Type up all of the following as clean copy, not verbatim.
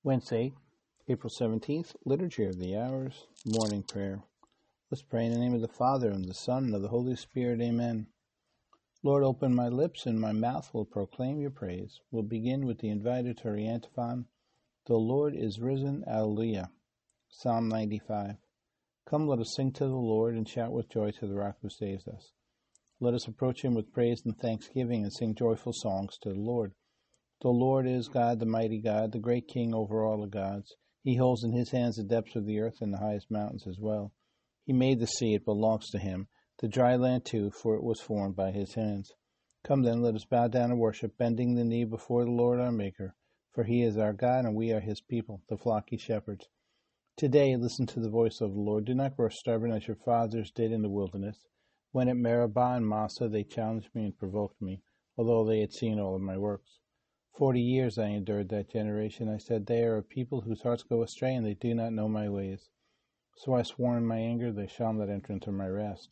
Wednesday, April 17th, Liturgy of the Hours, Morning Prayer. Let's pray in the name of the Father, and the Son, and of the Holy Spirit. Amen. Lord, open my lips, and my mouth will proclaim your praise. We'll begin with the invitatory antiphon. The Lord is risen. Alleluia. Psalm 95. Come, let us sing to the Lord, and shout with joy to the Rock who saves us. Let us approach him with praise and thanksgiving, and sing joyful songs to the Lord. The Lord is God, the mighty God, the great King over all the gods. He holds in his hands the depths of the earth and the highest mountains as well. He made the sea, it belongs to him, the dry land too, for it was formed by his hands. Come then, let us bow down and worship, bending the knee before the Lord our Maker, for he is our God, and we are his people, the flock he shepherds. Today listen to the voice of the Lord. Do not grow stubborn as your fathers did in the wilderness, when at Meribah and Massah they challenged me and provoked me, although they had seen all of my works. 40 years I endured that generation. I said, they are a people whose hearts go astray, and they do not know my ways. So I swore in my anger, they shall not enter into my rest.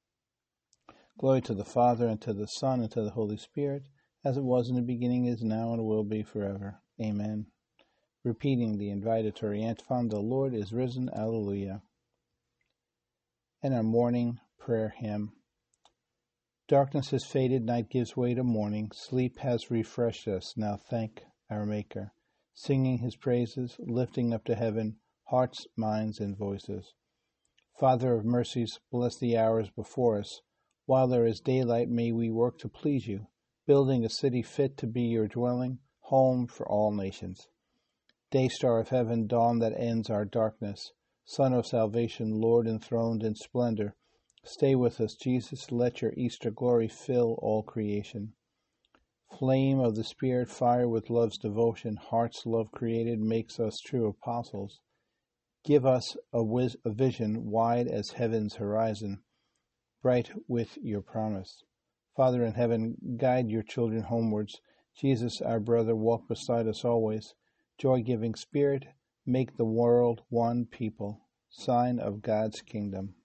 Glory to the Father, and to the Son, and to the Holy Spirit, as it was in the beginning, is now, and will be forever. Amen. Repeating the invitatory antiphon, the Lord is risen. Alleluia. And our morning prayer hymn. Darkness has faded, night gives way to morning. Sleep has refreshed us, now thank our Maker. Singing his praises, lifting up to heaven hearts, minds, and voices. Father of mercies, bless the hours before us. While there is daylight, may we work to please you, building a city fit to be your dwelling, home for all nations. Day star of heaven, dawn that ends our darkness. Son of salvation, Lord enthroned in splendor, stay with us, Jesus, let your Easter glory fill all creation. Flame of the Spirit, fire with love's devotion, heart's love created makes us true apostles. Give us a vision wide as heaven's horizon, bright with your promise. Father in heaven, guide your children homewards. Jesus, our brother, walk beside us always. Joy-giving Spirit, make the world one people, sign of God's kingdom.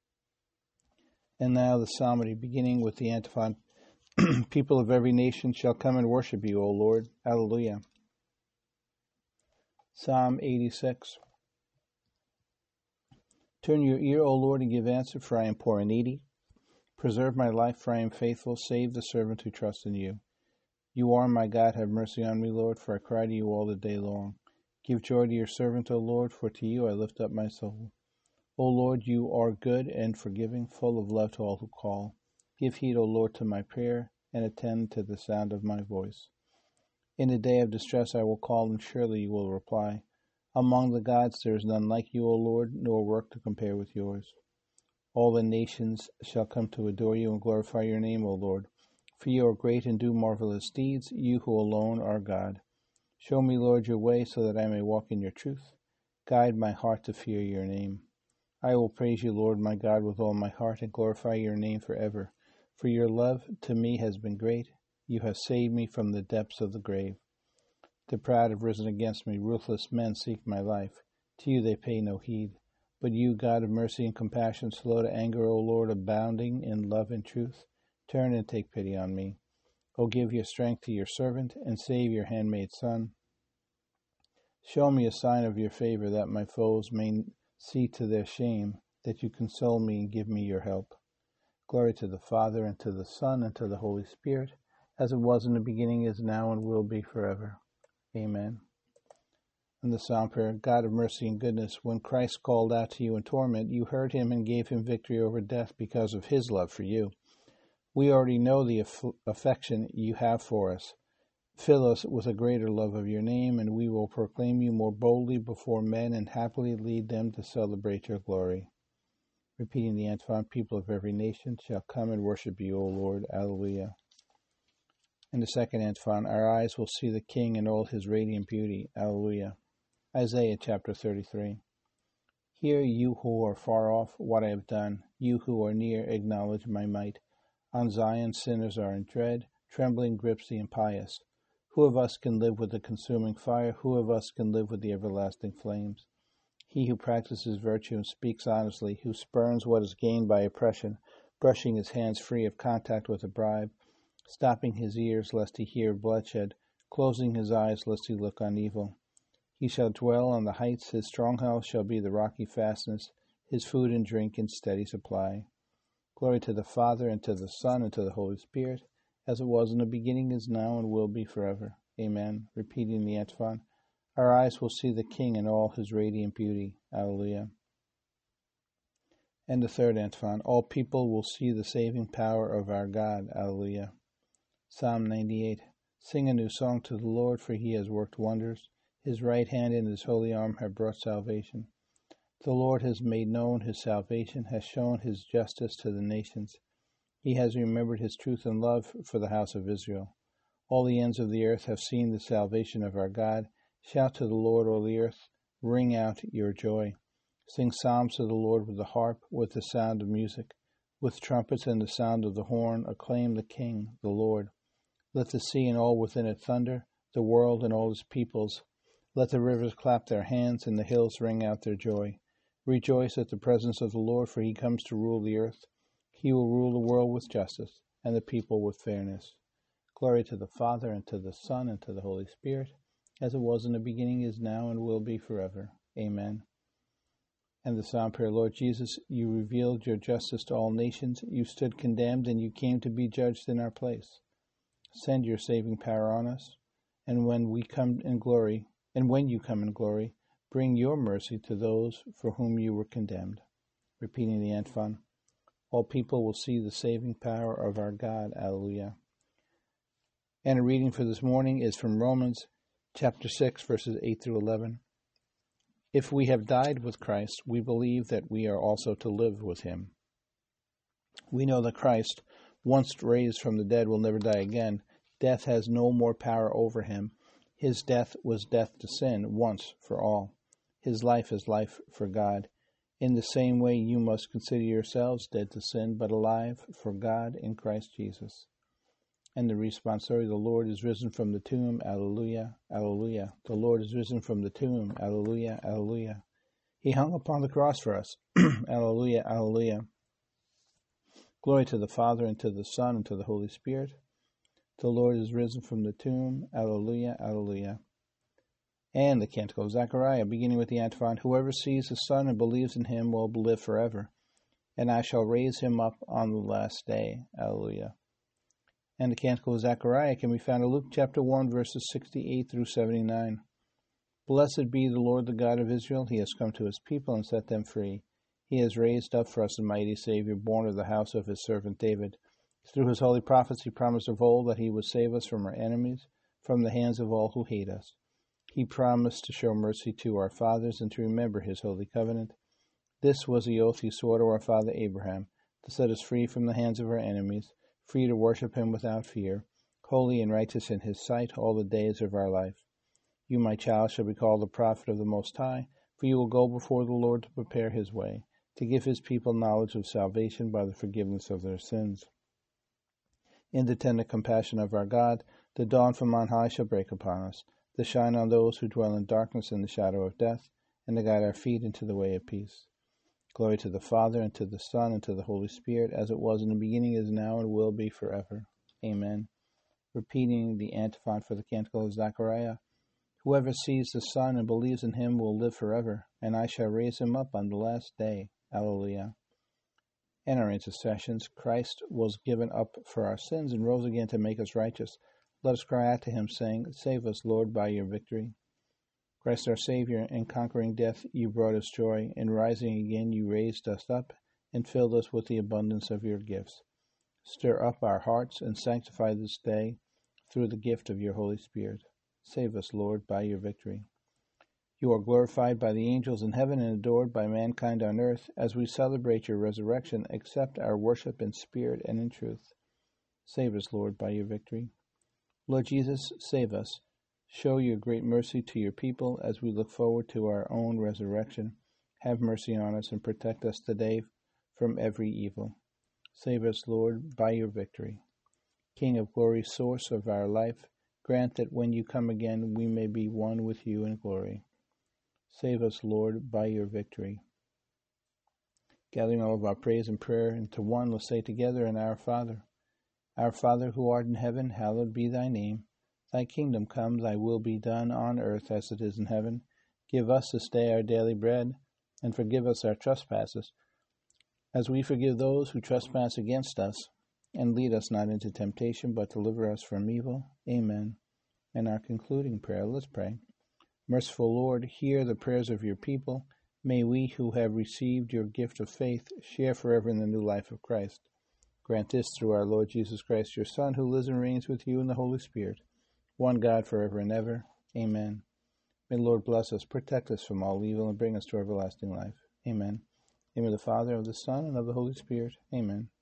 And now the psalmody, beginning with the antiphon. People of every nation shall come and worship you, O Lord. Alleluia. Psalm 86. Turn your ear, O Lord, and give answer, for I am poor and needy. Preserve my life, for I am faithful. Save the servant who trusts in you. You are my God. Have mercy on me, Lord, for I cry to you all the day long. Give joy to your servant, O Lord, for to you I lift up my soul. O Lord, you are good and forgiving, full of love to all who call. Give heed, O Lord, to my prayer, and attend to the sound of my voice. In the day of distress I will call, and surely you will reply. Among the gods there is none like you, O Lord, nor work to compare with yours. All the nations shall come to adore you and glorify your name, O Lord. For you are great and do marvelous deeds, you who alone are God. Show me, Lord, your way, so that I may walk in your truth. Guide my heart to fear your name. I will praise you, Lord my God, with all my heart, and glorify your name forever. For your love to me has been great. You have saved me from the depths of the grave. The proud have risen against me. Ruthless men seek my life. To you they pay no heed. But you, God of mercy and compassion, slow to anger, O Lord, abounding in love and truth, turn and take pity on me. O give your strength to your servant, and save your handmaid son. Show me a sign of your favor, that my foes may see to their shame, that you console me and give me your help. Glory to the Father, and to the Son, and to the Holy Spirit, as it was in the beginning, is now, and will be forever. Amen. And the Psalm prayer. God of mercy and goodness, when Christ called out to you in torment, you heard him and gave him victory over death because of his love for you. We already know the affection you have for us. Fill us with a greater love of your name, and we will proclaim you more boldly before men and happily lead them to celebrate your glory. Repeating the antiphon, people of every nation shall come and worship you, O Lord. Alleluia. In the second antiphon, our eyes will see the King in all his radiant beauty. Alleluia. Isaiah chapter 33. Hear, you who are far off, what I have done. You who are near, acknowledge my might. On Zion sinners are in dread. Trembling grips the impious. Who of us can live with the consuming fire? Who of us can live with the everlasting flames? He who practices virtue and speaks honestly, who spurns what is gained by oppression, brushing his hands free of contact with a bribe, stopping his ears lest he hear bloodshed, closing his eyes lest he look on evil. He shall dwell on the heights, his stronghold shall be the rocky fastness, his food and drink in steady supply. Glory to the Father, and to the Son, and to the Holy Spirit, as it was in the beginning, is now, and will be forever. Amen. Repeating the antiphon. Our eyes will see the King in all his radiant beauty. Alleluia. And the third antiphon. All people will see the saving power of our God. Alleluia. Psalm 98. Sing a new song to the Lord, for he has worked wonders. His right hand and his holy arm have brought salvation. The Lord has made known his salvation, has shown his justice to the nations. He has remembered his truth and love for the house of Israel. All the ends of the earth have seen the salvation of our God. Shout to the Lord, all the earth. Ring out your joy. Sing psalms to the Lord with the harp, with the sound of music. With trumpets and the sound of the horn, acclaim the King, the Lord. Let the sea and all within it thunder, the world and all its peoples. Let the rivers clap their hands, and the hills ring out their joy. Rejoice at the presence of the Lord, for he comes to rule the earth. He will rule the world with justice, and the people with fairness. Glory to the Father, and to the Son, and to the Holy Spirit, as it was in the beginning, is now, and will be forever. Amen. And the Psalm prayer. Lord Jesus, you revealed your justice to all nations. You stood condemned, and you came to be judged in our place. Send your saving power on us, and when you come in glory, bring your mercy to those for whom you were condemned. Repeating the antiphon. All people will see the saving power of our God. Alleluia. And a reading for this morning is from Romans chapter 6, verses 8 through 11. If we have died with Christ, we believe that we are also to live with him. We know that Christ, once raised from the dead, will never die again. Death has no more power over him. His death was death to sin, once for all. His life is life for God. In the same way, you must consider yourselves dead to sin, but alive for God in Christ Jesus. And the responsorial, the Lord is risen from the tomb. Alleluia, alleluia. The Lord is risen from the tomb. Alleluia, alleluia. He hung upon the cross for us. Alleluia, alleluia. Glory to the Father, and to the Son, and to the Holy Spirit. The Lord is risen from the tomb. Alleluia, alleluia. And the Canticle of Zechariah, beginning with the antiphon. Whoever sees the Son and believes in him will live forever, and I shall raise him up on the last day. Alleluia. And the Canticle of Zechariah can be found in Luke chapter 1, verses 68 through 79. Blessed be the Lord, the God of Israel. He has come to his people and set them free. He has raised up for us a mighty Savior, born of the house of his servant David. Through his holy prophets he promised of old that he would save us from our enemies, from the hands of all who hate us. He promised to show mercy to our fathers and to remember his holy covenant. This was the oath he swore to our father Abraham, to set us free from the hands of our enemies, free to worship him without fear, holy and righteous in his sight all the days of our life. You, my child, shall be called the prophet of the Most High, for you will go before the Lord to prepare his way, to give his people knowledge of salvation by the forgiveness of their sins. In the tender compassion of our God, the dawn from on high shall break upon us, to shine on those who dwell in darkness and the shadow of death, and to guide our feet into the way of peace. Glory to the Father, and to the Son, and to the Holy Spirit, as it was in the beginning, is now, and will be forever. Amen. Repeating the antiphon for the Canticle of Zechariah. Whoever sees the Son and believes in him will live forever, and I shall raise him up on the last day. Alleluia. And our intercessions. Christ was given up for our sins and rose again to make us righteous. Let us cry out to him, saying, Save us, Lord, by your victory. Christ our Savior, in conquering death you brought us joy. In rising again you raised us up and filled us with the abundance of your gifts. Stir up our hearts and sanctify this day through the gift of your Holy Spirit. Save us, Lord, by your victory. You are glorified by the angels in heaven and adored by mankind on earth. As we celebrate your resurrection, accept our worship in spirit and in truth. Save us, Lord, by your victory. Lord Jesus, save us. Show your great mercy to your people as we look forward to our own resurrection. Have mercy on us and protect us today from every evil. Save us, Lord, by your victory. King of glory, source of our life, grant that when you come again we may be one with you in glory. Save us, Lord, by your victory. Gathering all of our praise and prayer into one, let's say together in Our Father. Our Father, who art in heaven, hallowed be thy name. Thy kingdom come, thy will be done on earth as it is in heaven. Give us this day our daily bread, and forgive us our trespasses, as we forgive those who trespass against us. And lead us not into temptation, but deliver us from evil. Amen. And our concluding prayer, let's pray. Merciful Lord, hear the prayers of your people. May we who have received your gift of faith share forever in the new life of Christ. Grant this through our Lord Jesus Christ, your Son, who lives and reigns with you in the Holy Spirit, one God forever and ever. Amen. May the Lord bless us, protect us from all evil, and bring us to everlasting life. Amen. In the name of the Father, of the Son, and of the Holy Spirit. Amen.